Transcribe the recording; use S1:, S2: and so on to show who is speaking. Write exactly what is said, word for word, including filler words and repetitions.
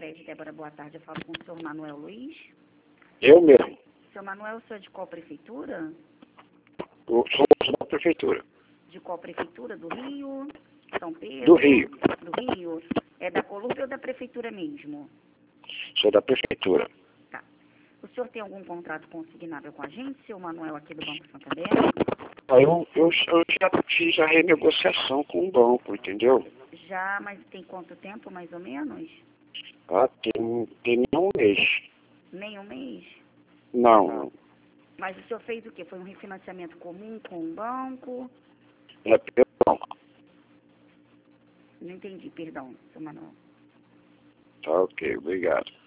S1: Cicred, Débora, boa tarde. Eu falo com o senhor Manuel Luiz.
S2: Eu mesmo.
S1: Senhor Manuel, o senhor é de qual prefeitura?
S2: Eu sou da prefeitura.
S1: De qual prefeitura? Do Rio? São Pedro?
S2: Do Rio.
S1: Do Rio. É da Colurbe ou da prefeitura mesmo?
S2: Sou da prefeitura.
S1: Tá. O senhor tem algum contrato consignável com a gente, seu Manuel, aqui do Banco Santander?
S2: Aí eu, eu, eu já fiz a renegociação com o banco, entendeu?
S1: Já, mas tem quanto tempo, mais ou menos?
S2: Ah, tem, tem um mês.
S1: Nem um mês?
S2: Não, não.
S1: Mas o senhor fez o quê? Foi um refinanciamento comum com o banco?
S2: É pelo banco.
S1: Não entendi, perdão, seu Manuel.
S2: Tá ok, obrigado.